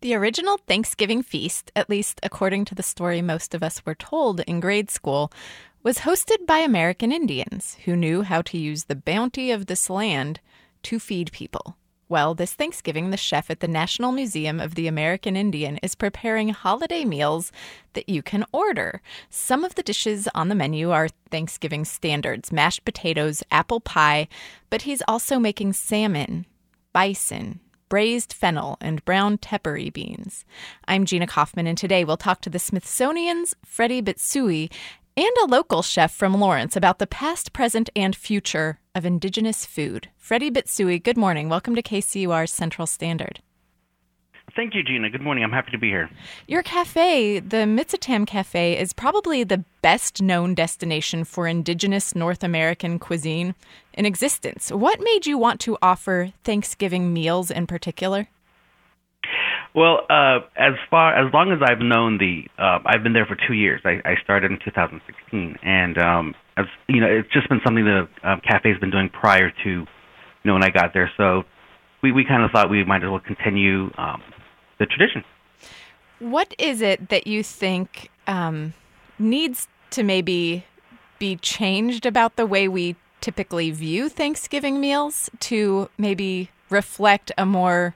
The original Thanksgiving feast, at least according to the story most of us were told in grade school, was hosted by American Indians who knew how to use the bounty of this land to feed people. Well, this Thanksgiving, the chef at the National Museum of the American Indian is preparing holiday meals that you can order. Some of the dishes on the menu are Thanksgiving standards, mashed potatoes, apple pie, but he's also making salmon, bison, braised fennel, and brown tepary beans. I'm Gina Kaufman, and today we'll talk to the Smithsonian's Freddie Bitsoie and a local chef from Lawrence about the past, present, and future of Indigenous food. Freddie Bitsoie, good morning. Welcome to KCUR's Central Standard. Thank you, Gina. Good morning. I'm happy to be here. Your cafe, the Mitzitam Cafe, is probably the best-known destination for Indigenous North American cuisine in existence. What made you want to offer Thanksgiving meals in particular? Well, as long as I've known I've been there for 2 years. I started in 2016, and as you know, it's just been something the cafe's been doing prior to, when I got there. So we kind of thought we might as well continue the tradition. What is it that you think needs to maybe be changed about the way we typically view Thanksgiving meals to maybe reflect a more,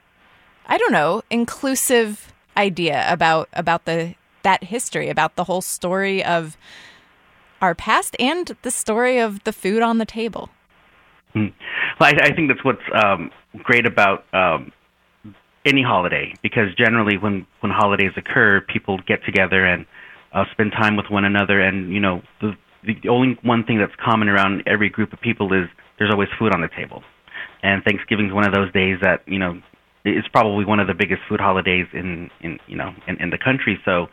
inclusive idea about that history, about the whole story of our past and the story of the food on the table? Well, I think that's what's great about any holiday, because generally when holidays occur, people get together and spend time with one another, and the only one thing that's common around every group of people is there's always food on the table. And Thanksgiving is one of those days that is probably one of the biggest food holidays in the country. So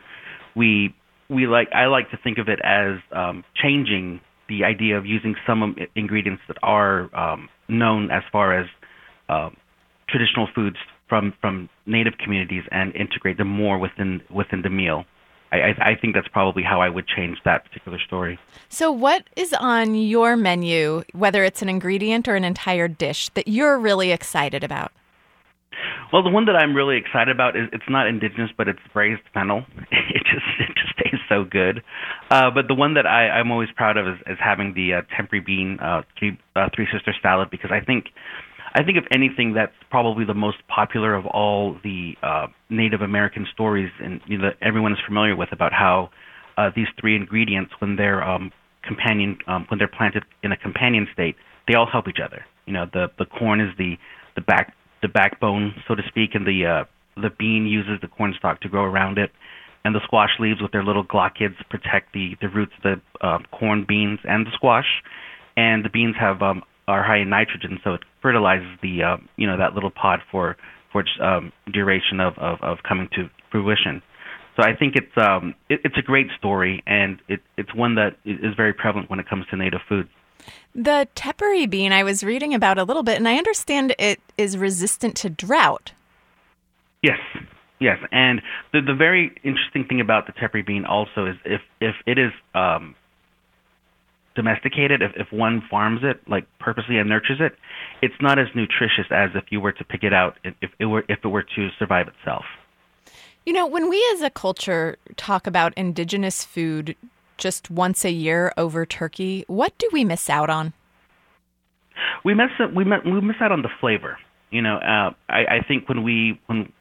I like to think of it as changing the idea of using some ingredients that are known as far as traditional foods from native communities and integrate them more within the meal. I think that's probably how I would change that particular story. So what is on your menu, whether it's an ingredient or an entire dish, that you're really excited about? Well, the one that I'm really excited about is, it's not indigenous, but it's braised fennel. It just tastes so good. But the one that I'm always proud of is having the tempeh bean Three Sister salad, because I think if anything, that's probably the most popular of all the Native American stories, and that everyone is familiar with, about how these three ingredients, when they're when they're planted in a companion state, they all help each other. The corn is the backbone, so to speak, and the bean uses the corn stalk to grow around it, and the squash leaves with their little glochids protect the roots of the corn, beans, and the squash, and the beans are high in nitrogen, so it fertilizes the that little pod for its duration of coming to fruition. So I think it's a great story, and it's one that is very prevalent when it comes to native foods. The tepary bean I was reading about a little bit, and I understand it is resistant to drought. Yes, and the very interesting thing about the tepary bean also is if it is domesticated, if one farms it like purposely and nurtures it, it's not as nutritious as if you were to pick it out if it were to survive itself. When we as a culture talk about indigenous food just once a year over turkey, what do we miss out on? We miss out on the flavor. I think when we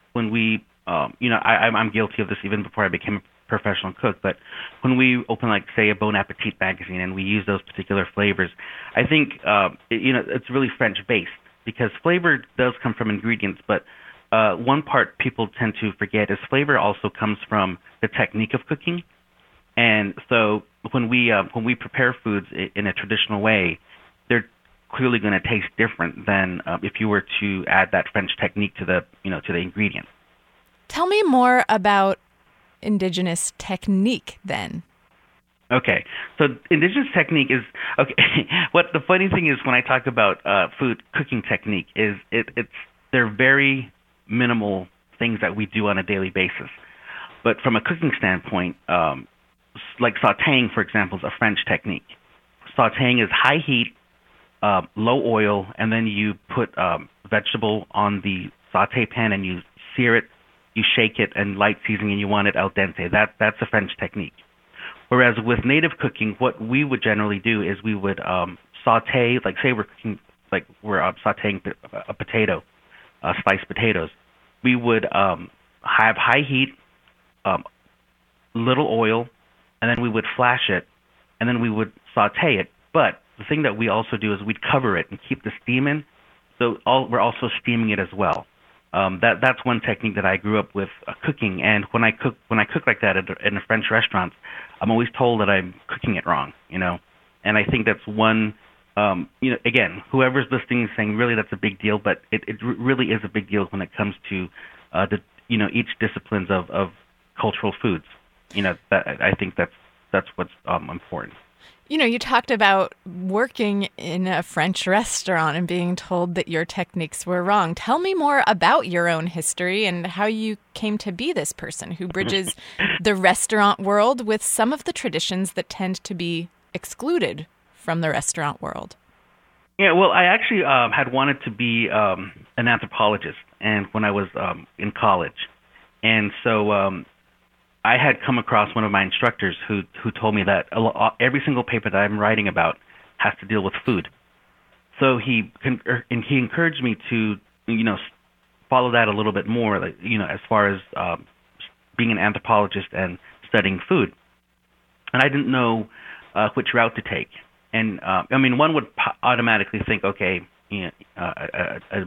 I'm guilty of this even before I became a professional cook, but when we open, like, say, a Bon Appetit magazine and we use those particular flavors, I think it's really French-based, because flavor does come from ingredients, but one part people tend to forget is flavor also comes from the technique of cooking. And so when we prepare foods in a traditional way, they're clearly going to taste different than if you were to add that French technique to the ingredient. Tell me more about indigenous technique, then. Okay, so indigenous technique is okay. What the funny thing is, when I talk about food cooking technique, is they're very minimal things that we do on a daily basis. But from a cooking standpoint, like sautéing, for example, is a French technique. Sautéing is high heat, low oil, and then you put vegetable on the sauté pan and you sear it you shake it and light seasoning and you want it al dente. That's a French technique. Whereas with native cooking, what we would generally do is we would saute, like say we're cooking, like we're sauteing a potato, sliced potatoes. We would have high heat, little oil, and then we would flash it, and then we would saute it. But the thing that we also do is we'd cover it and keep the steam in. So we're also steaming it as well. That's one technique that I grew up with cooking. And when I cook like that in a French restaurant, I'm always told that I'm cooking it wrong. And I think that's one. Again, whoever's listening is saying really that's a big deal, but it really is a big deal when it comes to each disciplines of cultural foods. I think that's what's important. You talked about working in a French restaurant and being told that your techniques were wrong. Tell me more about your own history and how you came to be this person who bridges the restaurant world with some of the traditions that tend to be excluded from the restaurant world. Yeah, well, I actually had wanted to be an anthropologist, and when I was in college, and so I had come across one of my instructors who told me that every single paper that I'm writing about has to deal with food. So he encouraged me to follow that a little bit more, as far as being an anthropologist and studying food. And I didn't know which route to take. And one would automatically think, okay, a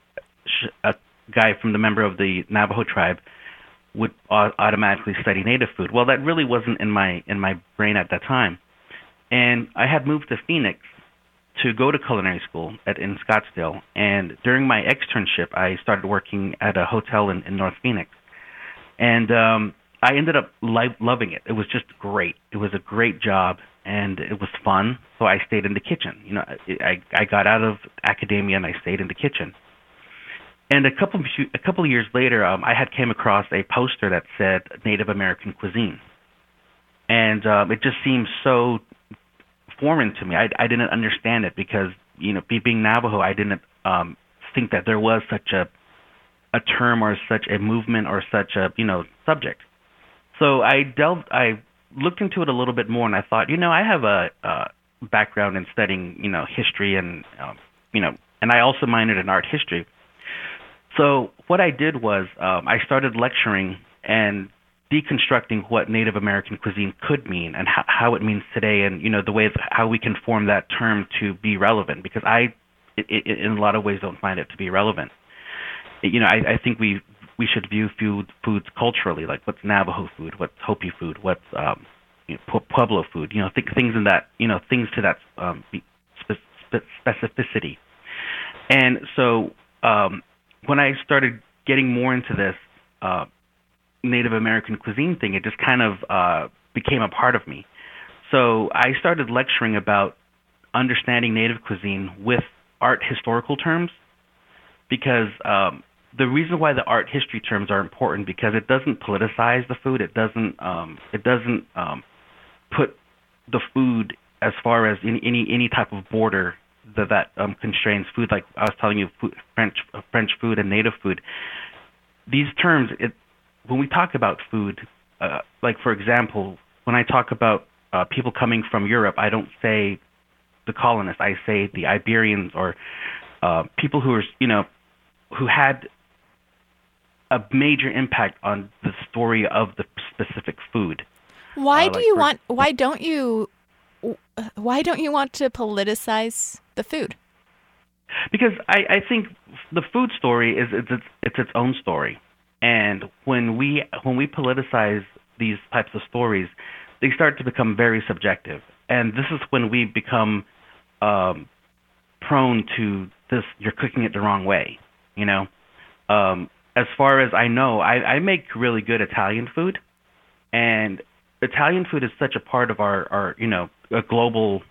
guy from the member of the Navajo tribe would automatically study native food. Well, that really wasn't in my brain at that time. And I had moved to Phoenix to go to culinary school in Scottsdale. And during my externship, I started working at a hotel in North Phoenix. And I ended up loving it. It was just great. It was a great job, and it was fun. So I stayed in the kitchen. I got out of academia and I stayed in the kitchen. And a couple of years later, I had came across a poster that said Native American cuisine, and it just seemed so foreign to me. I didn't understand it because being Navajo, I didn't think that there was such a term or such a movement or such a subject. So I looked into it a little bit more, and I thought, I have a background in studying history and and I also minored in art history. So what I did was I started lecturing and deconstructing what Native American cuisine could mean and how it means today, and the way how we can form that term to be relevant. Because I in a lot of ways, don't find it to be relevant. I think we should view foods culturally, like what's Navajo food, what's Hopi food, what's Pueblo food. Things in that things to that specificity. And so when I started getting more into this Native American cuisine thing, it just kind of became a part of me. So I started lecturing about understanding Native cuisine with art historical terms, because the reason why the art history terms are important, because it doesn't politicize the food. It doesn't put the food as far as any type of border that constrains food. Like I was telling you, French food and native food. These terms, when we talk about food, like for example, when I talk about people coming from Europe, I don't say the colonists. I say the Iberians, or people who are who had a major impact on the story of the specific food. Why don't you want to politicize the food? Because I think the food story is its own story, and when we politicize these types of stories, they start to become very subjective, and this is when we become prone to this. You're cooking it the wrong way, As far as I know, I make really good Italian food, and Italian food is such a part of our a global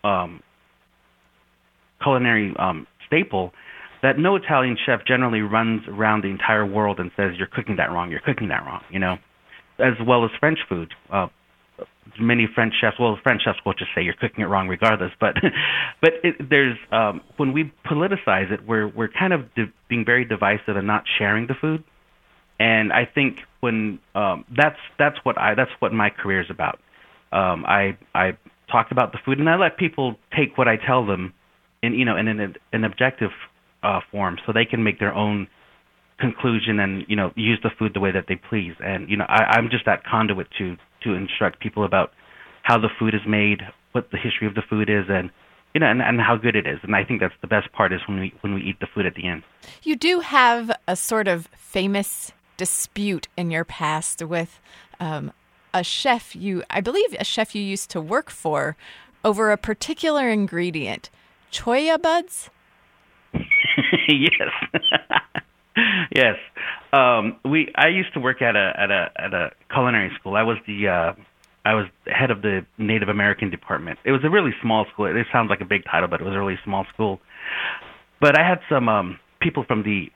culinary staple that no Italian chef generally runs around the entire world and says, you're cooking that wrong, as well as French food. Many French chefs will just say you're cooking it wrong regardless. But there's when we politicize it, we're kind of being very divisive and not sharing the food. And I think when that's what my career is about. I talk about the food, and I let people take what I tell them in an objective form, so they can make their own conclusion and use the food the way that they please. And I'm just that conduit to instruct people about how the food is made, what the history of the food is, and and how good it is. And I think that's the best part is when we eat the food at the end. You do have a sort of famous dispute in your past with a chef I believe a chef you used to work for over a particular ingredient, choya buds. Yes. Yes. I used to work at a culinary school. I was the head of the Native American department. It was a really small school. It sounds like a big title, but it was a really small school. But I had some people from the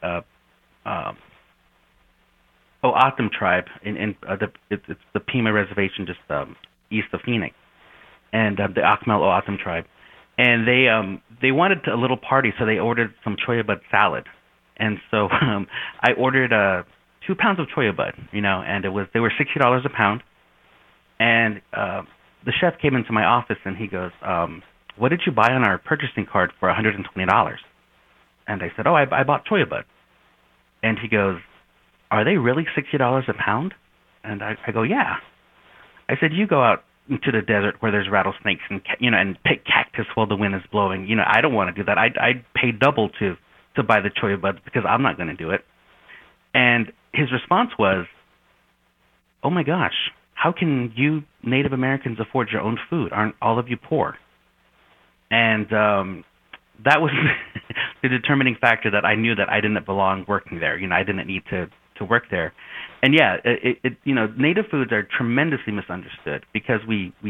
O'Atum tribe it's the Pima Reservation just east of Phoenix, and the Akmel O'Atum tribe, and they wanted a little party, so they ordered some choya bud salad, and so I ordered 2 pounds of choya bud, and they were $60 a pound, and the chef came into my office and he goes, "What did you buy on our purchasing card for $120?" And I said, "Oh, I bought choya bud," and he goes, "Are they really $60 a pound?" And I go, "Yeah." I said, "You go out into the desert where there's rattlesnakes and and pick cactus while the wind is blowing. I don't want to do that. I'd pay double to buy the choya buds because I'm not going to do it." And his response was, "Oh my gosh, how can you Native Americans afford your own food? Aren't all of you poor?" And that was the determining factor that I knew that I didn't belong working there. I didn't need to work there. And yeah, native foods are tremendously misunderstood because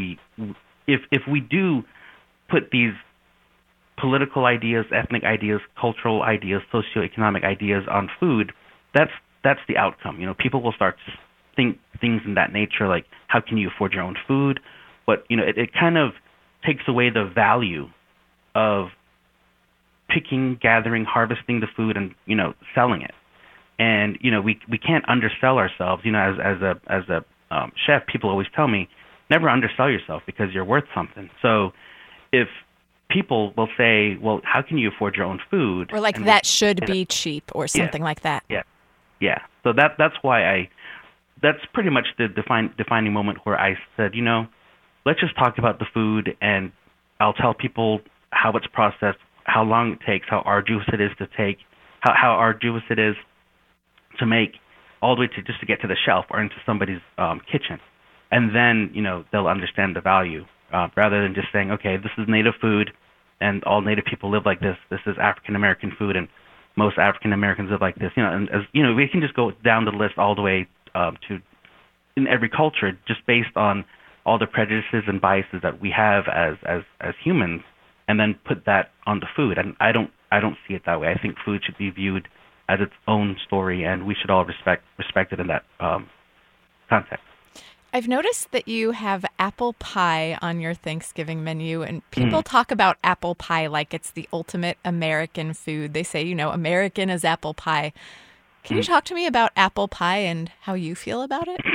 if we do put these political ideas, ethnic ideas, cultural ideas, socioeconomic ideas on food, that's the outcome. People will start to think things in that nature, like how can you afford your own food? But it kind of takes away the value of picking, gathering, harvesting the food, and selling it. And we can't undersell ourselves. As a chef, people always tell me, never undersell yourself because you're worth something. So if people will say, "Well, how can you afford your own food?" Or like that should be cheap or something like that. Yeah. So that's why that's pretty much the defining moment where I said, let's just talk about the food, and I'll tell people how it's processed, how long it takes, how arduous it is to take, how arduous it is to make, all the way to just to get to the shelf or into somebody's kitchen, and then they'll understand the value rather than just saying, okay, this is native food, and all native people live like this. This is African American food, and most African Americans live like this. And we can just go down the list all the way to in every culture, just based on all the prejudices and biases that we have as humans, and then put that on the food. And I don't see it that way. I think food should be viewed as its own story, and we should all respect it in that context. I've noticed that you have apple pie on your Thanksgiving menu, and people talk about apple pie like it's the ultimate American food. They say, American is apple pie. Can you talk to me about apple pie and how you feel about it?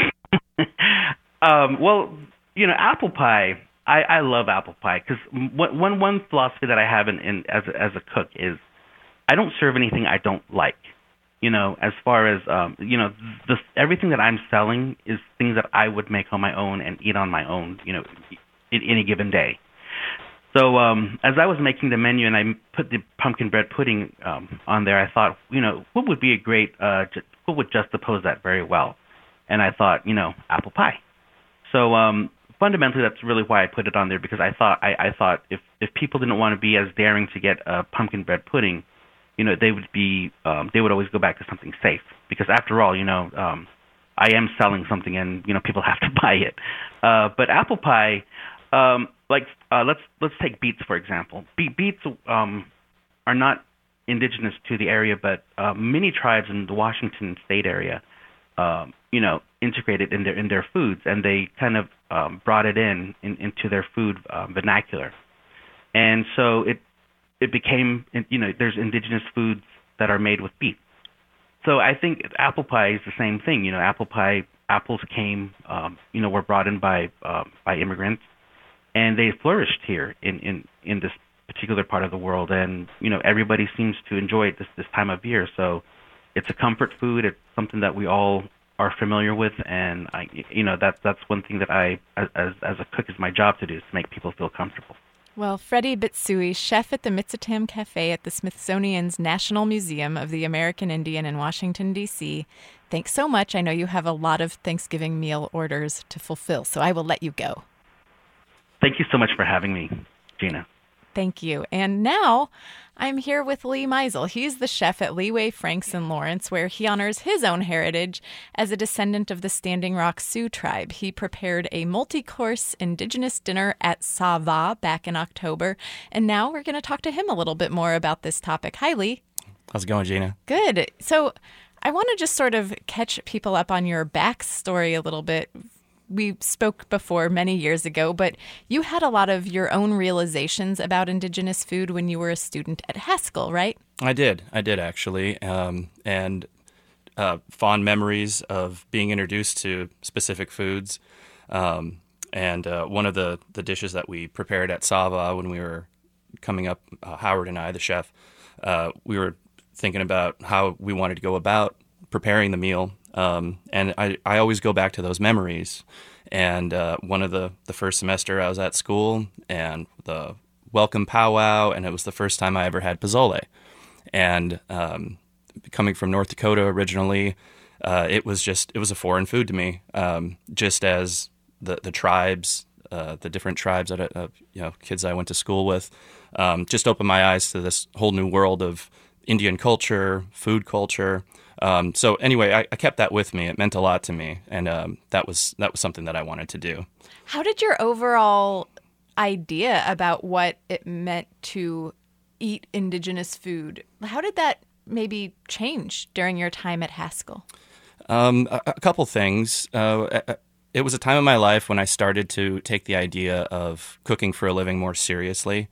Well, apple pie, I love apple pie because one philosophy that I have as a cook is I don't serve anything I don't like. As far as everything that I'm selling is things that I would make on my own and eat on my own, in any given day. So as I was making the menu and I put the pumpkin bread pudding on there, I thought, what would be a great, what would juxtapose that very well? And I thought, apple pie. So fundamentally, that's really why I put it on there, because I thought if people didn't want to be as daring to get a pumpkin bread pudding, they would always go back to something safe, because after all, I am selling something and people have to buy it. But apple pie, let's take beets for example. Beets are not indigenous to the area, but many tribes in the Washington State area, integrated in their foods, and they kind of brought it into their food vernacular, and so it became, there's indigenous foods that are made with beets. So I think apple pie is the same thing. Apples came, were brought in by immigrants, and they flourished here in this particular part of the world. And everybody seems to enjoy it this time of year. So it's a comfort food. It's something that we all are familiar with, and that's one thing that I, as a cook, is my job to do, is to make people feel comfortable. Well, Freddie Bitsui, chef at the Mitzitam Cafe at the Smithsonian's National Museum of the American Indian in Washington, D.C., thanks so much. I know you have a lot of Thanksgiving meal orders to fulfill, so I will let you go. Thank you so much for having me, Gina. Thank you. And now I'm here with Lee Meisel. He's the chef at Leeway Franks in Lawrence, where he honors his own heritage as a descendant of the Standing Rock Sioux tribe. He prepared a multi-course indigenous dinner at Sava back in October. And now we're going to talk to him a little bit more about this topic. Hi, Lee. How's it going, Gina? Good. So I want to just sort of catch people up on your backstory a little bit. We spoke before many years ago, but you had a lot of your own realizations about indigenous food when you were a student at Haskell, right? I did actually, and fond memories of being introduced to specific foods. And one of the dishes that we prepared at Sava when we were coming up, Howard and I, the chef, we were thinking about how we wanted to go about preparing the meal. And I always go back to those memories. And one of the first semester I was at school, and the welcome powwow, and it was the first time I ever had pozole. And coming from North Dakota originally, it was a foreign food to me. Just as the tribes, the different tribes that kids I went to school with, just opened my eyes to this whole new world of Indian culture, food culture. So anyway, I kept that with me. It meant a lot to me, and that was something that I wanted to do. How did your overall idea about what it meant to eat indigenous food, how did that maybe change during your time at Haskell? A couple things. It was a time in my life when I started to take the idea of cooking for a living more seriously.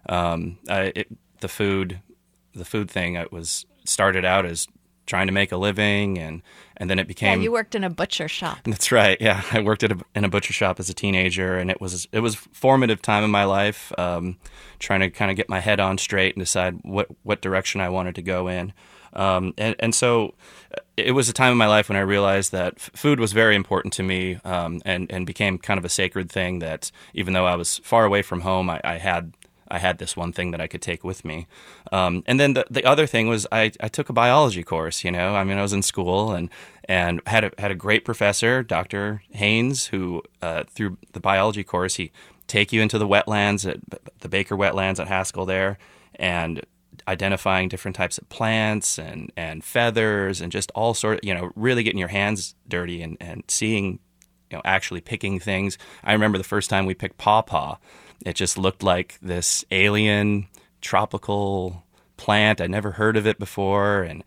The food thing, it was started out as trying to make a living, and then it became... Yeah, you worked in a butcher shop. That's right, yeah. I worked in a butcher shop as a teenager, and it was a formative time in my life, trying to kind of get my head on straight and decide what direction I wanted to go in. And so it was a time in my life when I realized that food was very important to me, and became kind of a sacred thing that even though I was far away from home, I had this one thing that I could take with me. And then the other thing was I took a biology course, I was in school and had a great professor, Dr. Haynes, who through the biology course, he take you into the wetlands, at the Baker wetlands at Haskell there, and identifying different types of plants and feathers and just all sort of, really getting your hands dirty and seeing, actually picking things. I remember the first time we picked pawpaw. It just looked like this alien tropical plant. I'd never heard of it before, and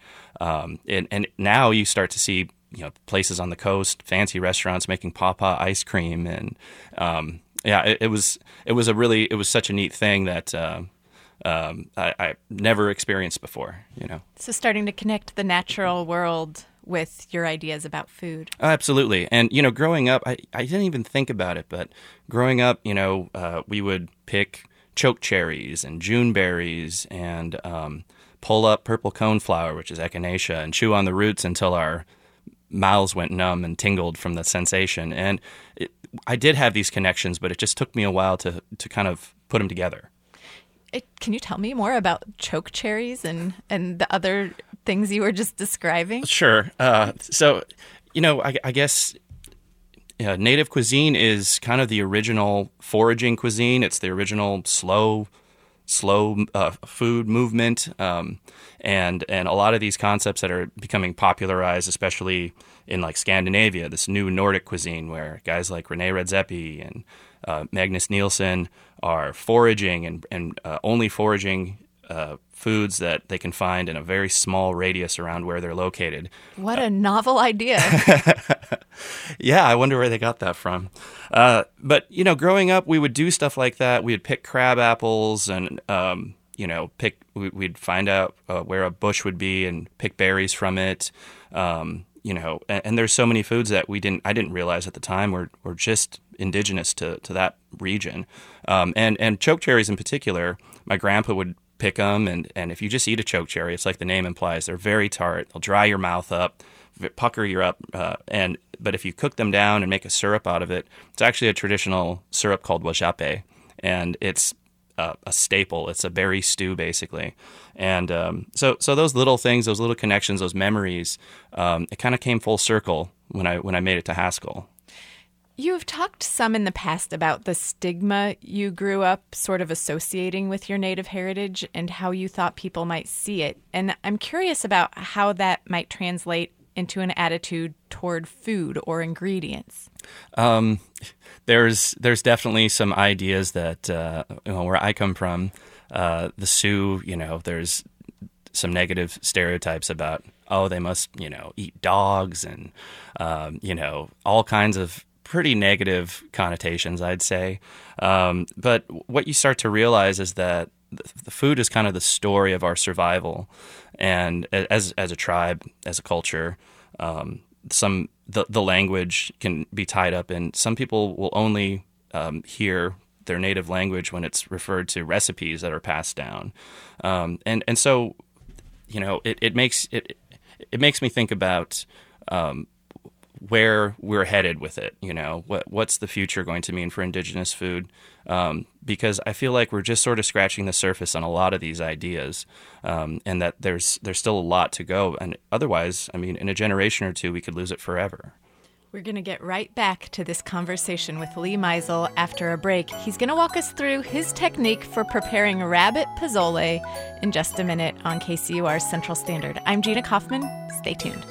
now you start to see places on the coast, fancy restaurants making pawpaw ice cream, and it was such a neat thing that I never experienced before. So starting to connect the natural world with your ideas about food. Absolutely. And, growing up, I didn't even think about it, but growing up, we would pick choke cherries and June berries and pull up purple coneflower, which is echinacea, and chew on the roots until our mouths went numb and tingled from the sensation. And I did have these connections, but it just took me a while to kind of put them together. Can you tell me more about choke cherries and the other things you were just describing? Sure. So, I guess native cuisine is kind of the original foraging cuisine. It's the original slow food movement, and a lot of these concepts that are becoming popularized, especially in like Scandinavia, this new Nordic cuisine where guys like Rene Redzepi and Magnus Nielsen are foraging and only foraging foods that they can find in a very small radius around where they're located. What a novel idea. Yeah, I wonder where they got that from. But, growing up, we would do stuff like that. We would pick crab apples and we'd find out where a bush would be and pick berries from it. And there's so many foods that I didn't realize at the time were just indigenous to that region. And chokecherries in particular, my grandpa would pick them, and if you just eat a chokecherry, it's like the name implies, they're very tart. They'll dry your mouth up, pucker you up, but if you cook them down and make a syrup out of it, it's actually a traditional syrup called wajape, and it's a staple. It's a berry stew, basically. And so those little things, those little connections, those memories, it kind of came full circle when I made it to Haskell. You've talked some in the past about the stigma you grew up sort of associating with your Native heritage and how you thought people might see it. And I'm curious about how that might translate into an attitude toward food or ingredients. There's definitely some ideas that where I come from, the Sioux, there's some negative stereotypes about, they must eat dogs and all kinds of pretty negative connotations, I'd say. But what you start to realize is that the food is kind of the story of our survival, and as a tribe, as a culture, the language can be tied up in. Some people will only hear their native language when it's referred to recipes that are passed down, and so it makes me think about where we're headed with it. What's the future going to mean for indigenous food? Because I feel like we're just sort of scratching the surface on a lot of these ideas, and that there's still a lot to go. And otherwise, in a generation or two, we could lose it forever. We're going to get right back to this conversation with Lee Meisel after a break. He's going to walk us through his technique for preparing rabbit pozole in just a minute on KCUR's Central Standard. I'm Gina Kaufman. Stay tuned.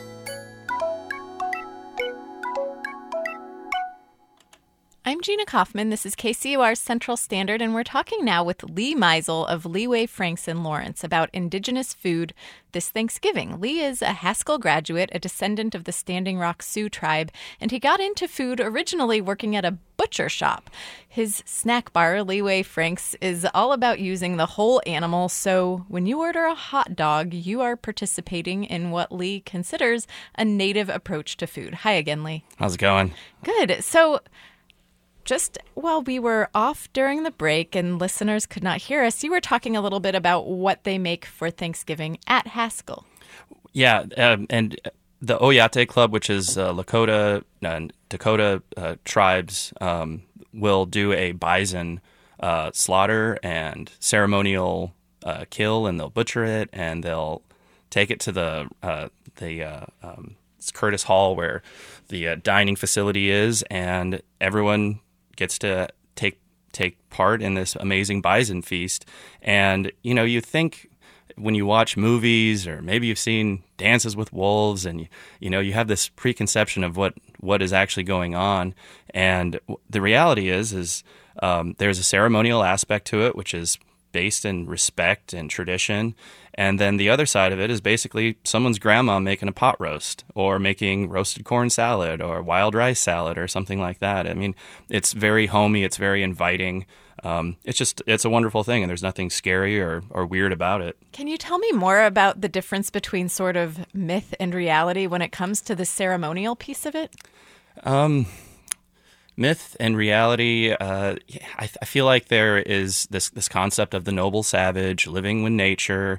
I'm Gina Kaufman. This is KCUR's Central Standard, and we're talking now with Lee Meisel of Leeway Franks in Lawrence about indigenous food this Thanksgiving. Lee is a Haskell graduate, a descendant of the Standing Rock Sioux tribe, and he got into food originally working at a butcher shop. His snack bar, Leeway Franks, is all about using the whole animal, so when you order a hot dog, you are participating in what Lee considers a native approach to food. Hi again, Lee. How's it going? Good. So just while we were off during the break and listeners could not hear us, you were talking a little bit about what they make for Thanksgiving at Haskell. Yeah, and the Oyate Club, which is Lakota and Dakota tribes, will do a bison slaughter and ceremonial kill, and they'll butcher it, and they'll take it to the it's Curtis Hall, where the dining facility is, and everyone gets to take part in this amazing bison feast. And you think when you watch movies, or maybe you've seen Dances with Wolves, and you have this preconception of what is actually going on. And the reality is there's a ceremonial aspect to it, which is based in respect and tradition. And then the other side of it is basically someone's grandma making a pot roast, or making roasted corn salad, or wild rice salad, or something like that. It's very homey. It's very inviting. It's a wonderful thing, and there's nothing scary or weird about it. Can you tell me more about the difference between sort of myth and reality when it comes to the ceremonial piece of it? Myth and reality, I feel like there is this concept of the noble savage living with nature,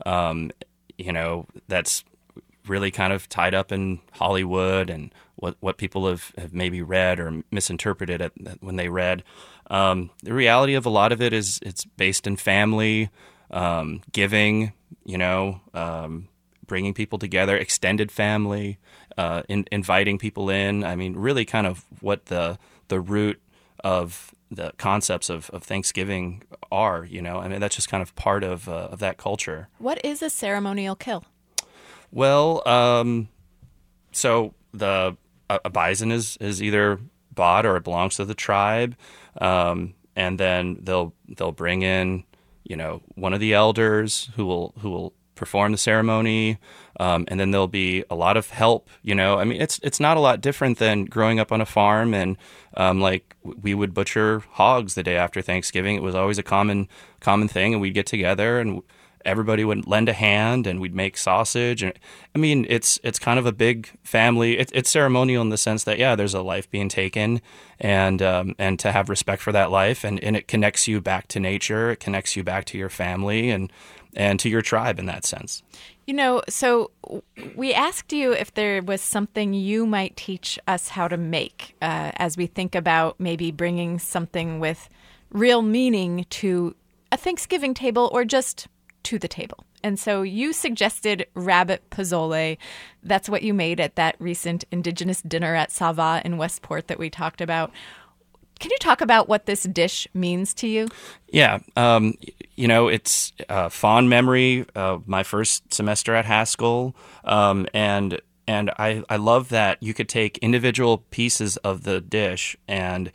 that's really kind of tied up in Hollywood and what people have maybe read or misinterpreted when they read. The reality of a lot of it is it's based in family, giving, bringing people together, extended family, inviting people in. Really kind of what the root of the concepts of Thanksgiving are, that's just kind of part of that culture. What is a ceremonial kill? Well, so a bison is either bought or it belongs to the tribe, and then they'll bring in, one of the elders who will perform the ceremony, and then there'll be a lot of help. I mean, it's not a lot different than growing up on a farm, and like we would butcher hogs the day after Thanksgiving. It was always a common thing, and we'd get together and everybody would lend a hand, and we'd make sausage. And I mean, it's kind of a big family. It's ceremonial in the sense that, yeah, there's a life being taken, and to have respect for that life, and it connects you back to nature. It connects you back to your family and to your tribe in that sense. So we asked you if there was something you might teach us how to make as we think about maybe bringing something with real meaning to a Thanksgiving table or just to the table. And so you suggested rabbit pozole. That's what you made at that recent Indigenous dinner at Sava in Westport that we talked about. Can you talk about what this dish means to you? Yeah. It's a fond memory of my first semester at Haskell. And I love that you could take individual pieces of the dish and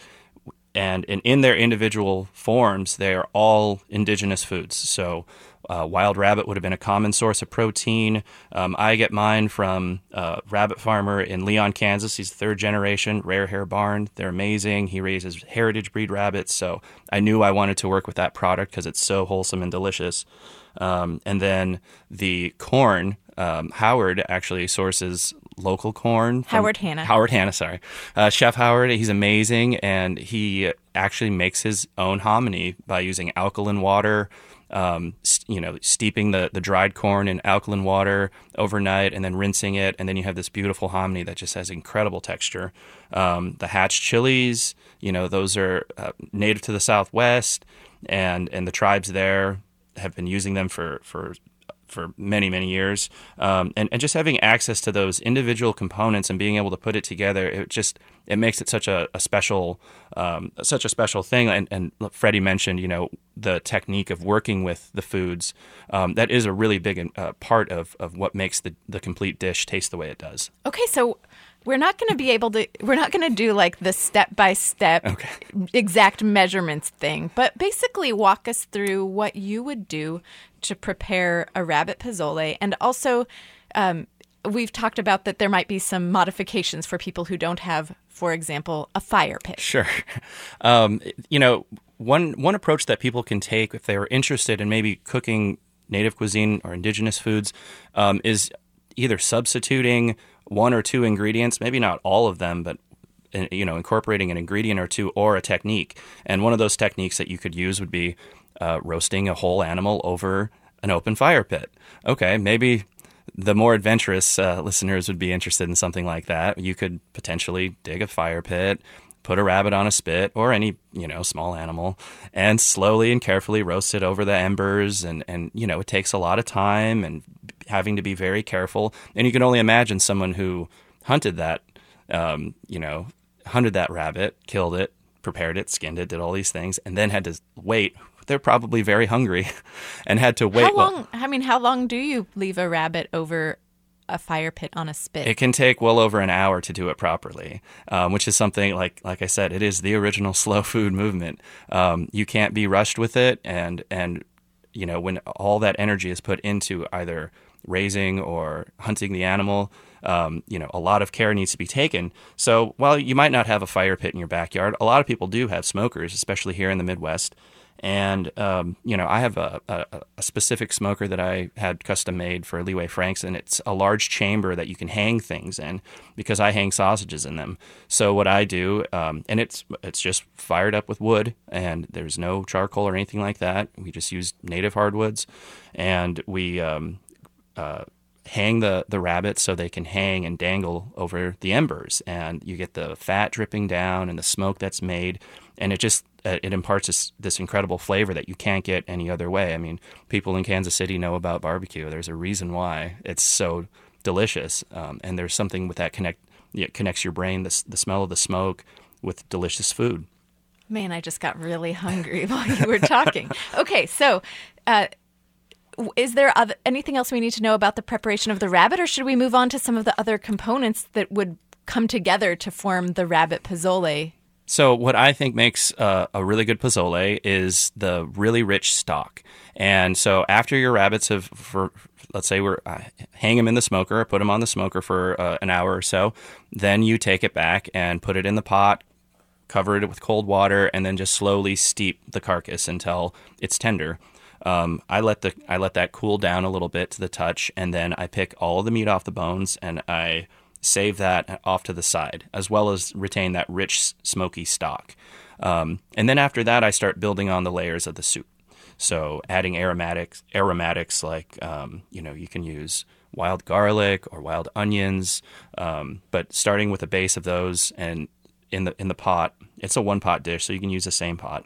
in their individual forms, they are all indigenous foods. So wild rabbit would have been a common source of protein. I get mine from a rabbit farmer in Leon, Kansas. He's third generation, Rare Hair Barn. They're amazing. He raises heritage breed rabbits. So I knew I wanted to work with that product because it's so wholesome and delicious. And then the corn, Howard actually sources local corn. Howard Hanna, sorry. Chef Howard, he's amazing, and he actually makes his own hominy by using alkaline water, steeping the dried corn in alkaline water overnight and then rinsing it, and then you have this beautiful hominy that just has incredible texture. The hatch chilies, those are native to the Southwest, and the tribes there have been using them for many, many years. And just having access to those individual components and being able to put it together, it makes it such a special thing. And Freddie mentioned, the technique of working with the foods. That is a really big part of what makes the complete dish taste the way it does. Okay, so we're not going to do like the step-by-step exact measurements thing, but basically walk us through what you would do to prepare a rabbit pozole. And also, we've talked about that there might be some modifications for people who don't have, for example, a fire pit. Sure. One approach that people can take if they're interested in maybe cooking native cuisine or indigenous foods is either substituting one or two ingredients, maybe not all of them, but incorporating an ingredient or two or a technique. And one of those techniques that you could use would be roasting a whole animal over an open fire pit. Okay, maybe the more adventurous listeners would be interested in something like that. You could potentially dig a fire pit, put a rabbit on a spit or any, small animal, and slowly and carefully roast it over the embers. And it takes a lot of time and having to be very careful. And you can only imagine someone who hunted that rabbit, killed it, prepared it, skinned it, did all these things, and then had to wait. They're probably very hungry and had to wait. How long do you leave a rabbit over a fire pit on a spit? It can take well over an hour to do it properly, which is something like I said, it is the original slow food movement. You can't be rushed with it, and when all that energy is put into either raising or hunting the animal, a lot of care needs to be taken. So while you might not have a fire pit in your backyard, a lot of people do have smokers, especially here in the Midwest. And, I have a specific smoker that I had custom made for Leeway Franks, and it's a large chamber that you can hang things in because I hang sausages in them. So what I do, and it's just fired up with wood, and there's no charcoal or anything like that. We just use native hardwoods, and we hang the rabbits so they can hang and dangle over the embers, and you get the fat dripping down and the smoke that's made, and it imparts this incredible flavor that you can't get any other way. I mean, people in Kansas City know about barbecue. There's a reason why it's so delicious, and there's something with that connects your brain, the smell of the smoke with delicious food. Man, I just got really hungry while you were talking. Okay, so is there anything else we need to know about the preparation of the rabbit, or should we move on to some of the other components that would come together to form the rabbit pozole? So what I think makes a really good pozole is the really rich stock. And so after your rabbits have let's say I hang them in the smoker, put them on the smoker for an hour or so. Then you take it back and put it in the pot, cover it with cold water, and then just slowly steep the carcass until it's tender. I let that cool down a little bit to the touch, and then I pick all of the meat off the bones and I save that off to the side, as well as retain that rich, smoky stock. And then after that, I start building on the layers of the soup. So adding aromatics like, you can use wild garlic or wild onions, but starting with a base of those and in the pot. It's a one-pot dish, so you can use the same pot.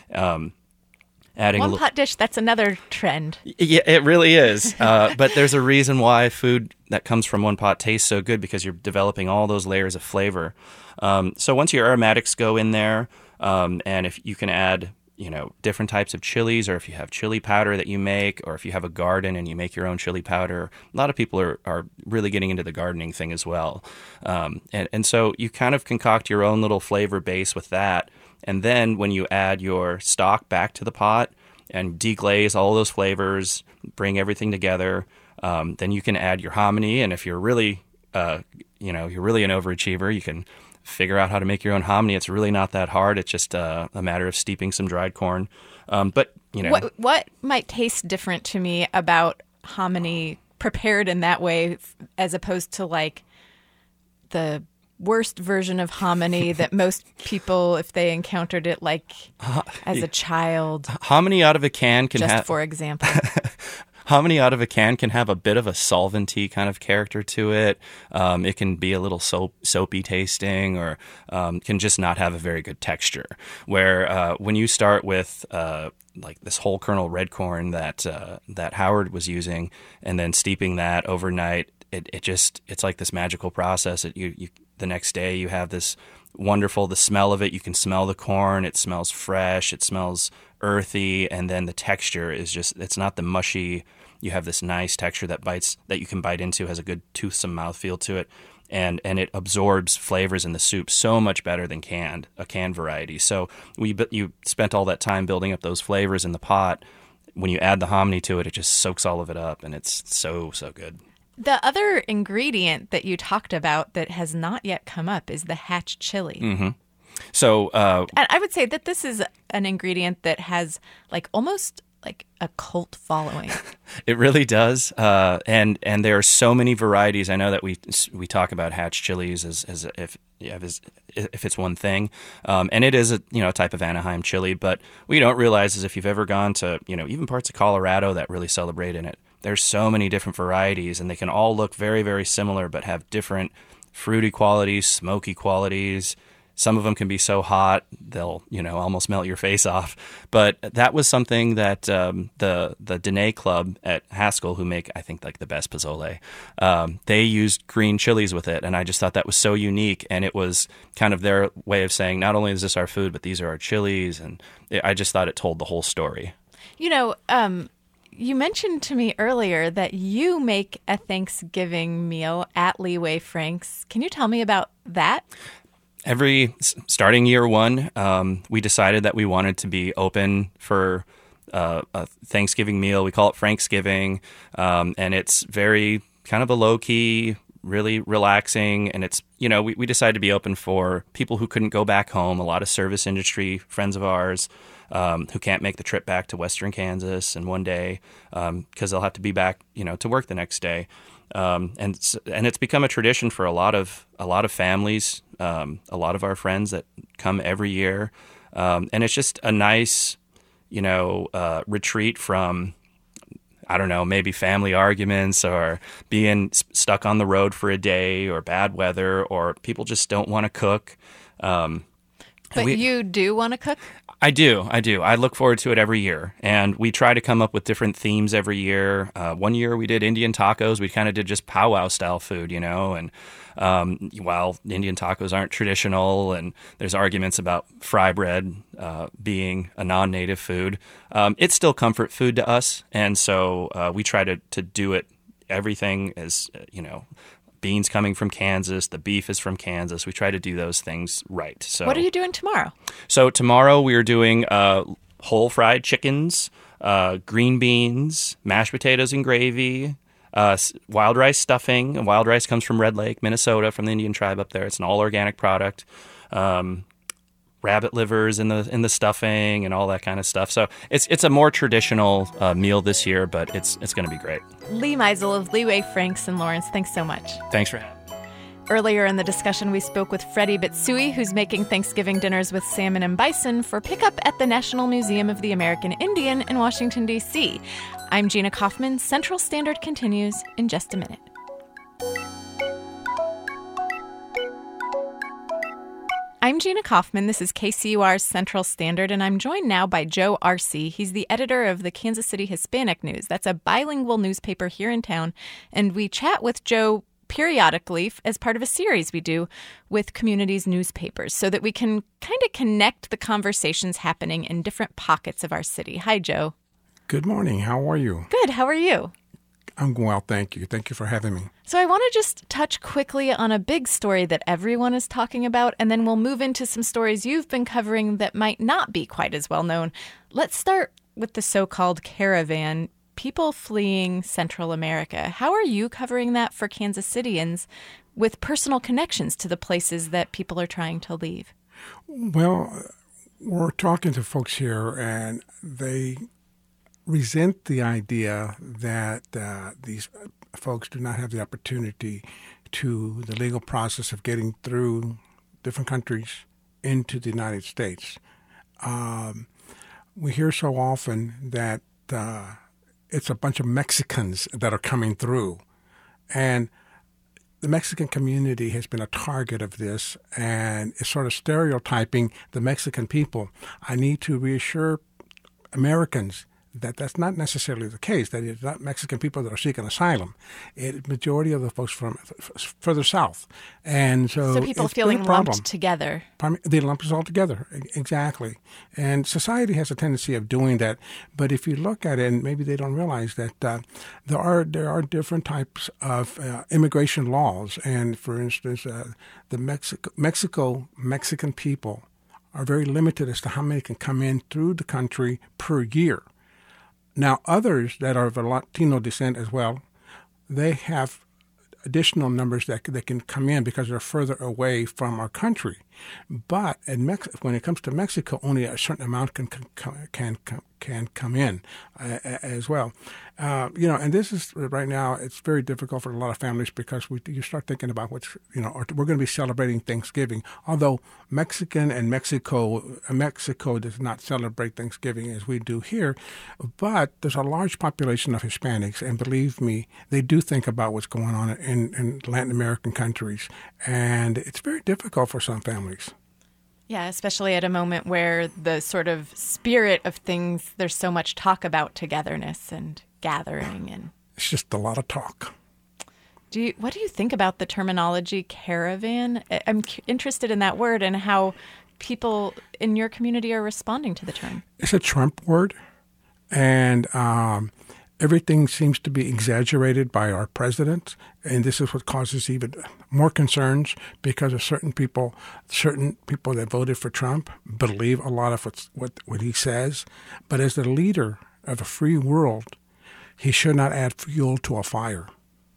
Adding pot dish, that's another trend. Yeah, it really is. But there's a reason why food that comes from one pot tastes so good, because you're developing all those layers of flavor. So once your aromatics go in there, and if you can add, different types of chilies, or if you have chili powder that you make, or if you have a garden and you make your own chili powder. A lot of people are really getting into the gardening thing as well. And so you kind of concoct your own little flavor base with that. And then when you add your stock back to the pot and deglaze all those flavors, bring everything together, then you can add your hominy. And if you're really, you're really an overachiever, you can figure out how to make your own hominy. It's really not that hard. It's just a matter of steeping some dried corn. What might taste different to me about hominy prepared in that way, as opposed to like the worst version of hominy that most people, if they encountered it like as a child, hominy out of a can can just for example. Hominy out of a can can have a bit of a solventy kind of character to it. It can be a little soapy tasting, or can just not have a very good texture. Where when you start with like this whole kernel red corn that Howard was using, and then steeping that overnight, it's like this magical process. You the next day you have this wonderful, the smell of it, you can smell the corn, it smells fresh, it smells earthy, and then the texture is just, it's not the mushy, you have this nice texture that you can bite into, has a good toothsome mouthfeel to it, and it absorbs flavors in the soup so much better than a canned variety. So you spent all that time building up those flavors in the pot. When you add the hominy to it, it just soaks all of it up, and it's so good. The other ingredient that you talked about that has not yet come up is the Hatch chili. Mm-hmm. So, and I would say that this is an ingredient that has like almost like a cult following. It really does, and there are so many varieties. I know that we talk about Hatch chilies as if it's one thing, and it is a type of Anaheim chili. But what you don't realize is, if you've ever gone to even parts of Colorado that really celebrate in it, there's so many different varieties, and they can all look very, very similar, but have different fruity qualities, smoky qualities. Some of them can be so hot they'll almost melt your face off. But that was something that the Dene Club at Haskell, who make I think like the best pozole, they used green chilies with it, and I just thought that was so unique. And it was kind of their way of saying, not only is this our food, but these are our chilies. And I just thought it told the whole story. You mentioned to me earlier that you make a Thanksgiving meal at Leeway Frank's. Can you tell me about that? Starting year one, we decided that we wanted to be open for a Thanksgiving meal. We call it Franksgiving, and it's very kind of a low-key, really relaxing, and it's, we decided to be open for people who couldn't go back home, a lot of service industry friends of ours, who can't make the trip back to Western Kansas in one day, because they'll have to be back, to work the next day. And it's become a tradition for a lot of families, a lot of our friends that come every year. And it's just a nice, retreat from, I don't know, maybe family arguments, or being stuck on the road for a day, or bad weather, or people just don't want to cook. But you do want to cook? I do. I look forward to it every year, and we try to come up with different themes every year. One year we did Indian tacos. We kind of did just powwow style food, and while Indian tacos aren't traditional, and there's arguments about fry bread being a non-native food, it's still comfort food to us, and so we try to do it, everything as, beans coming from Kansas, the beef is from Kansas. We try to do those things right. So, what are you doing tomorrow? So tomorrow we are doing whole fried chickens, green beans, mashed potatoes and gravy, wild rice stuffing. And wild rice comes from Red Lake, Minnesota, from the Indian tribe up there. It's an all organic product. Rabbit livers in the stuffing and all that kind of stuff. So it's a more traditional meal this year, but it's going to be great. Lee Meisel of Leeway Franks in Lawrence, thanks so much. Thanks for having me. Earlier in the discussion, we spoke with Freddie Bitsui, who's making Thanksgiving dinners with salmon and bison for pickup at the National Museum of the American Indian in Washington, D.C. I'm Gina Kaufman. Central Standard continues in just a minute. I'm Gina Kaufman. This is KCUR's Central Standard, and I'm joined now by Joe Arce. He's the editor of the Kansas City Hispanic News. That's a bilingual newspaper here in town, and we chat with Joe periodically as part of a series we do with communities' newspapers so that we can kind of connect the conversations happening in different pockets of our city. Hi, Joe. Good morning. How are you? Good. How are you? I'm well, thank you. Thank you for having me. So I want to just touch quickly on a big story that everyone is talking about, and then we'll move into some stories you've been covering that might not be quite as well known. Let's start with the so-called caravan, people fleeing Central America. How are you covering that for Kansas Cityans with personal connections to the places that people are trying to leave? Well, we're talking to folks here, and they resent the idea that these folks do not have the opportunity to the legal process of getting through different countries into the United States. We hear so often that it's a bunch of Mexicans that are coming through. And the Mexican community has been a target of this, and it's sort of stereotyping the Mexican people. I need to reassure Americans that that's not necessarily the case, that it's not Mexican people that are seeking asylum. It's majority of the folks from further south. And so people feeling lumped together. They lump us all together, exactly. And society has a tendency of doing that. But if you look at it, and maybe they don't realize that there are different types of immigration laws. And for instance, the Mexican people are very limited as to how many can come in through the country per year. Now, others that are of Latino descent as well, they have additional numbers that can come in because they're further away from our country. But when it comes to Mexico, only a certain amount can come in as well. And this is right now, it's very difficult for a lot of families because you start thinking about we're going to be celebrating Thanksgiving. Although Mexico does not celebrate Thanksgiving as we do here, but there's a large population of Hispanics, and believe me, they do think about what's going on in Latin American countries, and it's very difficult for some families. Yeah, especially at a moment where the sort of spirit of things, there's so much talk about togetherness and gathering. And it's just a lot of talk. What do you think about the terminology caravan? I'm interested in that word and how people in your community are responding to the term. It's a Trump word, and everything seems to be exaggerated by our president, and this is what causes even more concerns because of certain people that voted for Trump believe a lot of what he says. But as the leader of a free world, he should not add fuel to a fire.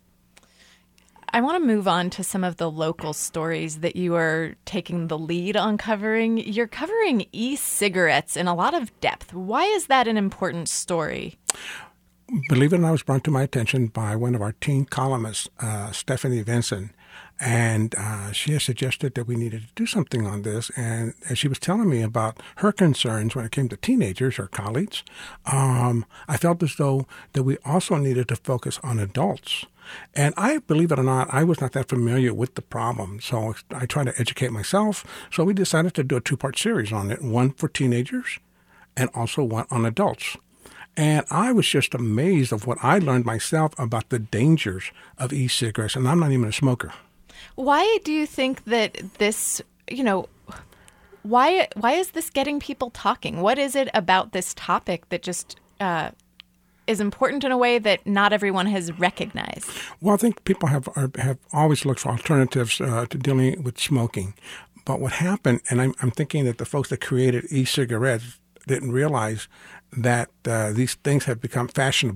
I want to move on to some of the local stories that you are taking the lead on covering. You're covering e-cigarettes in a lot of depth. Why is that an important story? Believe it or not, it was brought to my attention by one of our teen columnists, Stephanie Vinson, and she has suggested that we needed to do something on this. And as she was telling me about her concerns when it came to teenagers, her colleagues, I felt as though that we also needed to focus on adults. And believe it or not, I was not that familiar with the problem, so I tried to educate myself. So we decided to do a two-part series on it, one for teenagers and also one on adults. And I was just amazed of what I learned myself about the dangers of e-cigarettes, and I'm not even a smoker. Why do you think that this, why is this getting people talking? What is it about this topic that just is important in a way that not everyone has recognized? Well, I think people have always looked for alternatives to dealing with smoking. But what happened, and I'm thinking that the folks that created e-cigarettes didn't realize that these things have become fashionable.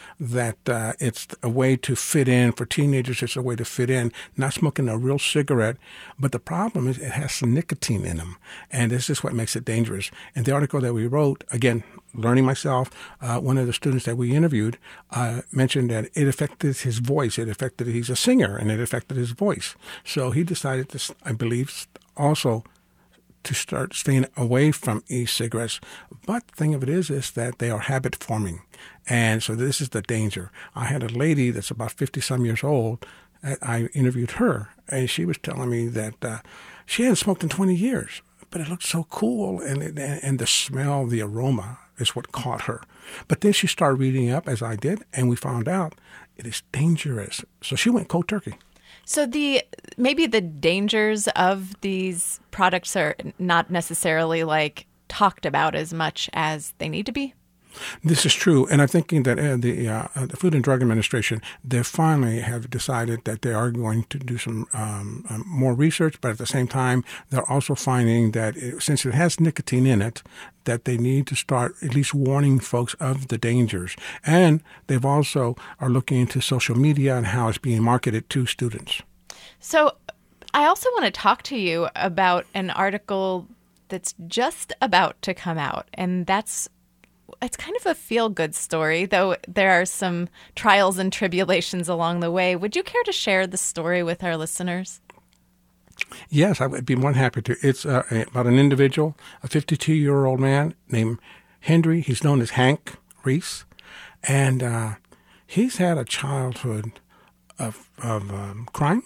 that it's a way to fit in. For teenagers, it's a way to fit in, not smoking a real cigarette. But the problem is it has some nicotine in them, and this is what makes it dangerous. In the article that we wrote, again, learning myself, one of the students that we interviewed mentioned that it affected his voice. He's a singer, and it affected his voice. So he decided to, I believe, also to start staying away from e-cigarettes. But the thing of it is that they are habit forming. And so this is the danger. I had a lady that's about 50-some years old. I interviewed her, and she was telling me that she hadn't smoked in 20 years, but it looked so cool, and the smell, the aroma is what caught her. But then she started reading up, as I did, and we found out it is dangerous. So she went cold turkey. So maybe the dangers of these products are not necessarily like talked about as much as they need to be? This is true, and I'm thinking that the Food and Drug Administration, they finally have decided that they are going to do some more research, but at the same time, they're also finding that since it has nicotine in it, that they need to start at least warning folks of the dangers. And they've also are looking into social media and how it's being marketed to students. So I also want to talk to you about an article that's just about to come out, and it's kind of a feel-good story, though there are some trials and tribulations along the way. Would you care to share the story with our listeners? Yes, I would be more than happy to. It's about an individual, a 52-year-old man named Henry. He's known as Hank Reese, and he's had a childhood of crime,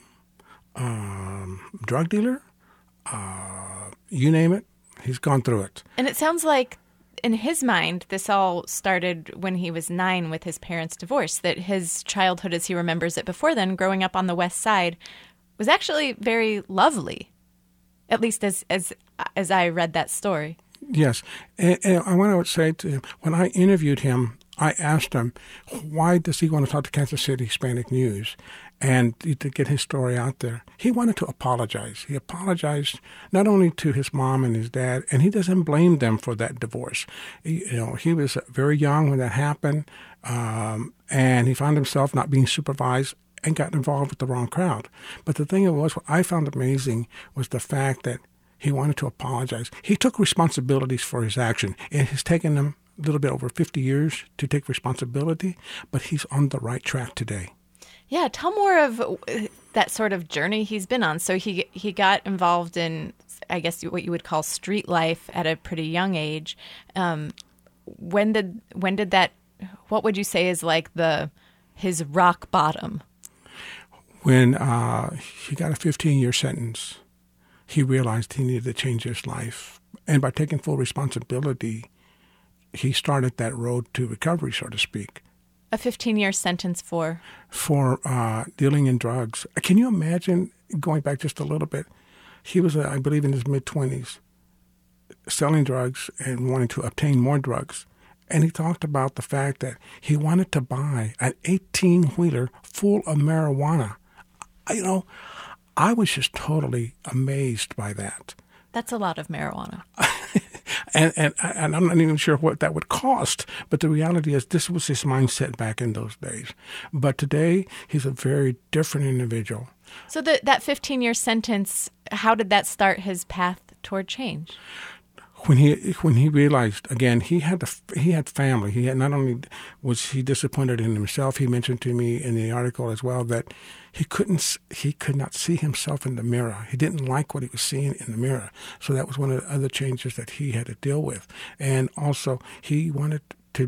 drug dealer, you name it. He's gone through it. And it sounds like in his mind, this all started when he was 9 with his parents' divorce, that his childhood, as he remembers it before then, growing up on the West Side, was actually very lovely, at least as I read that story. Yes. And I want to say to him, when I interviewed him, I asked him, why does he want to talk to Kansas City Hispanic News and to get his story out there? He wanted to apologize. He apologized not only to his mom and his dad, and he doesn't blame them for that divorce. He was very young when that happened, and he found himself not being supervised and got involved with the wrong crowd. But the thing was, what I found amazing was the fact that he wanted to apologize. He took responsibilities for his action. It has taken him a little bit over 50 years to take responsibility, but he's on the right track today. Yeah, tell more of that sort of journey he's been on. So he got involved in, I guess, what you would call street life at a pretty young age. When did that? What would you say is like his rock bottom? When he got a 15-year sentence, he realized he needed to change his life, and by taking full responsibility, he started that road to recovery, so to speak. A 15-year sentence for dealing in drugs. Can you imagine, going back just a little bit, he was, I believe, in his mid-20s, selling drugs and wanting to obtain more drugs. And he talked about the fact that he wanted to buy an 18-wheeler full of marijuana. I was just totally amazed by that. That's a lot of marijuana. And I'm not even sure what that would cost. But the reality is this was his mindset back in those days. But today, he's a very different individual. So that 15-year sentence, how did that start his path toward change? When he realized, again, he had family. He had, not only was he disappointed in himself, he mentioned to me in the article as well that he could not see himself in the mirror. He didn't like what he was seeing in the mirror. So that was one of the other changes that he had to deal with. And also, he wanted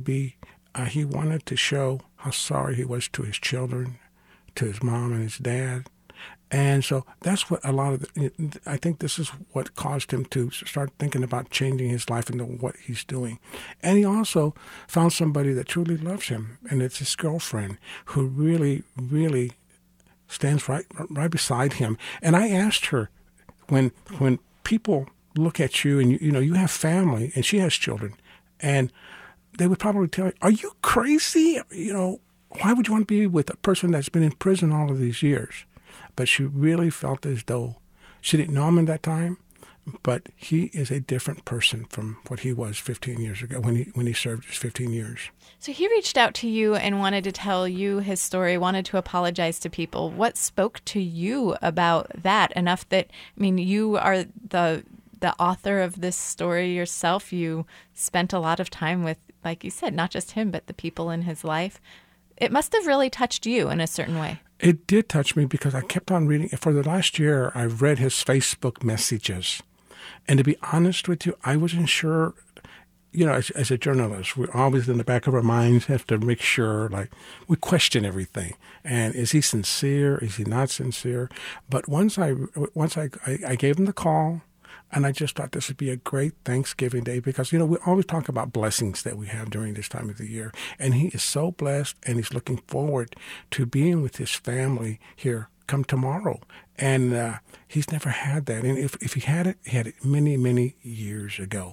to show how sorry he was to his children, to his mom and his dad. And so that's what I think this is what caused him to start thinking about changing his life into what he's doing. And he also found somebody that truly loves him, and it's his girlfriend who really, really stands right beside him. And I asked her, when people look at you and you have family, and she has children, and they would probably tell you, "Are you crazy? Why would you want to be with a person that's been in prison all of these years?" But she really felt as though she didn't know him at that time, but he is a different person from what he was 15 years ago when he served his 15 years. So he reached out to you and wanted to tell you his story, wanted to apologize to people. What spoke to you about that enough that, I mean, you are the author of this story yourself. You spent a lot of time with, like you said, not just him, but the people in his life. It must have really touched you in a certain way. It did touch me because I kept on reading. For the last year, I've read his Facebook messages. And to be honest with you, I wasn't sure, as a journalist, we're always in the back of our minds have to make sure, like, we question everything. And is he sincere? Is he not sincere? But once I gave him the call, and I just thought this would be a great Thanksgiving Day because, we always talk about blessings that we have during this time of the year. And he is so blessed, and he's looking forward to being with his family here come tomorrow. And he's never had that. And if he had it many, many years ago.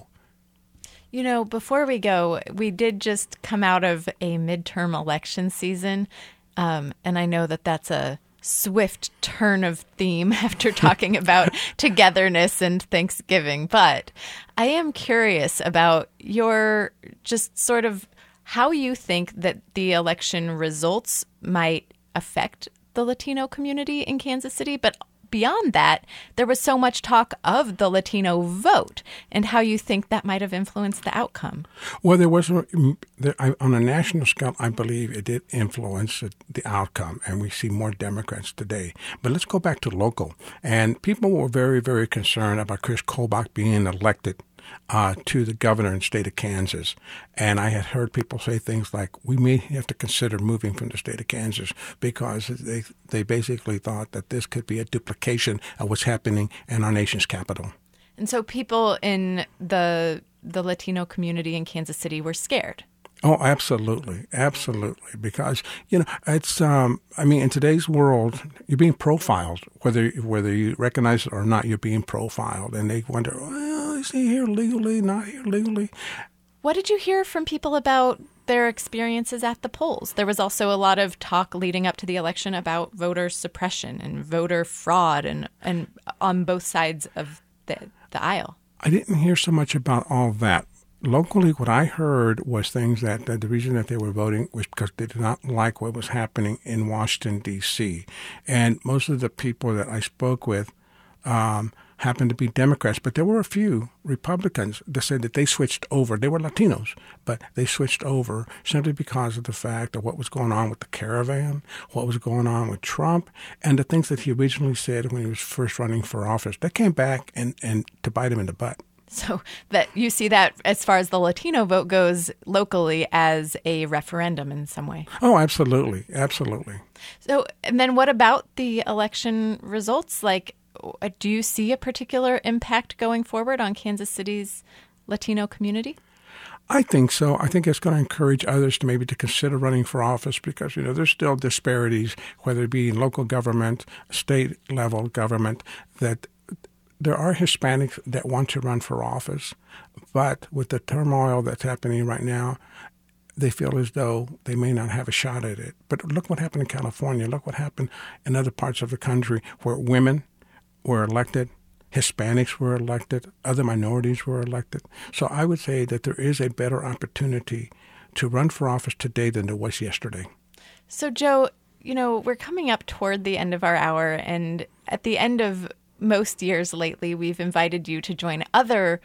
Before we go, we did just come out of a midterm election season. And I know that that's a swift turn of theme after talking about togetherness and Thanksgiving. But I am curious about your just sort of how you think that the election results might affect the Latino community in Kansas City. But beyond that, there was so much talk of the Latino vote and how you think that might have influenced the outcome. Well, there was, on a national scale, I believe it did influence the outcome, and we see more Democrats today. But let's go back to local. And people were very, very concerned about Chris Kobach being elected to the governor in the state of Kansas. And I had heard people say things like, we may have to consider moving from the state of Kansas because they basically thought that this could be a duplication of what's happening in our nation's capital. And so people in the Latino community in Kansas City were scared. Oh, absolutely. Absolutely. Because, it's, in today's world, you're being profiled, whether you recognize it or not, you're being profiled. And they wonder, well, is he here legally, not here legally? What did you hear from people about their experiences at the polls? There was also a lot of talk leading up to the election about voter suppression and voter fraud and on both sides of the aisle. I didn't hear so much about all that. Locally, what I heard was things that the reason that they were voting was because they did not like what was happening in Washington, D.C. And most of the people that I spoke with happened to be Democrats, but there were a few Republicans that said that they switched over. They were Latinos, but they switched over simply because of the fact of what was going on with the caravan, what was going on with Trump, and the things that he originally said when he was first running for office. That came back and to bite him in the butt. So that you see that as far as the Latino vote goes locally as a referendum in some way. Oh, absolutely. Absolutely. So, and then what about the election results? Like, do you see a particular impact going forward on Kansas City's Latino community? I think so. I think it's going to encourage others to consider running for office because, there's still disparities, whether it be in local government, state level government, that there are Hispanics that want to run for office, but with the turmoil that's happening right now, they feel as though they may not have a shot at it. But look what happened in California. Look what happened in other parts of the country where women were elected, Hispanics were elected, other minorities were elected. So I would say that there is a better opportunity to run for office today than there was yesterday. So, Joe, we're coming up toward the end of our hour, and at the end of most years lately, we've invited you to join other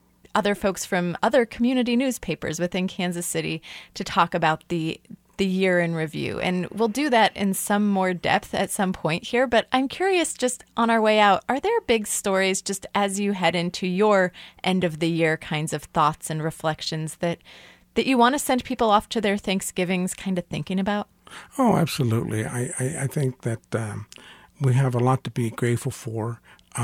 folks from other community newspapers within Kansas City to talk about the year in review. And we'll do that in some more depth at some point here. But I'm curious, just on our way out, are there big stories just as you head into your end of the year kinds of thoughts and reflections that you want to send people off to their Thanksgivings kind of thinking about? Oh, absolutely. I think that we have a lot to be grateful for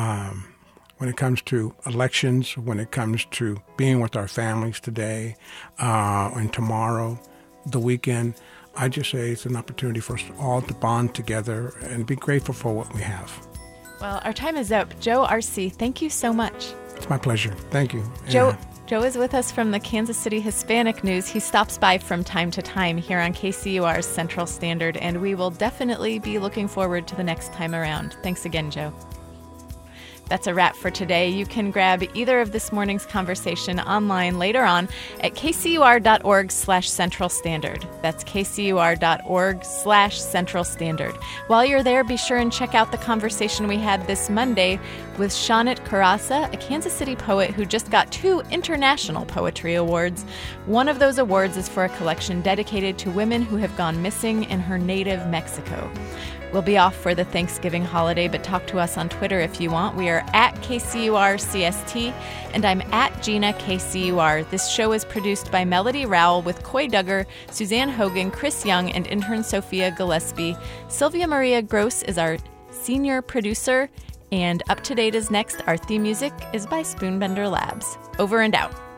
when it comes to elections, when it comes to being with our families today and tomorrow, the weekend. I just say it's an opportunity for us all to bond together and be grateful for what we have. Well, our time is up. Joe Arce, thank you so much. It's my pleasure. Thank you. Joe is with us from the Kansas City Hispanic News. He stops by from time to time here on KCUR's Central Standard, and we will definitely be looking forward to the next time around. Thanks again, Joe. That's a wrap for today. You can grab either of this morning's conversation online later on at kcur.org/Central Standard. That's kcur.org/Central Standard. While you're there, be sure and check out the conversation we had this Monday with Shanit Karasa, a Kansas City poet who just got 2 International Poetry Awards. One of those awards is for a collection dedicated to women who have gone missing in her native Mexico. We'll be off for the Thanksgiving holiday, but talk to us on Twitter if you want. We are at KCURCST, and I'm at Gina KCUR. This show is produced by Melody Rowell with Coy Duggar, Suzanne Hogan, Chris Young, and intern Sophia Gillespie. Sylvia Maria Gross is our senior producer, and Up to Date is next. Our theme music is by Spoonbender Labs. Over and out.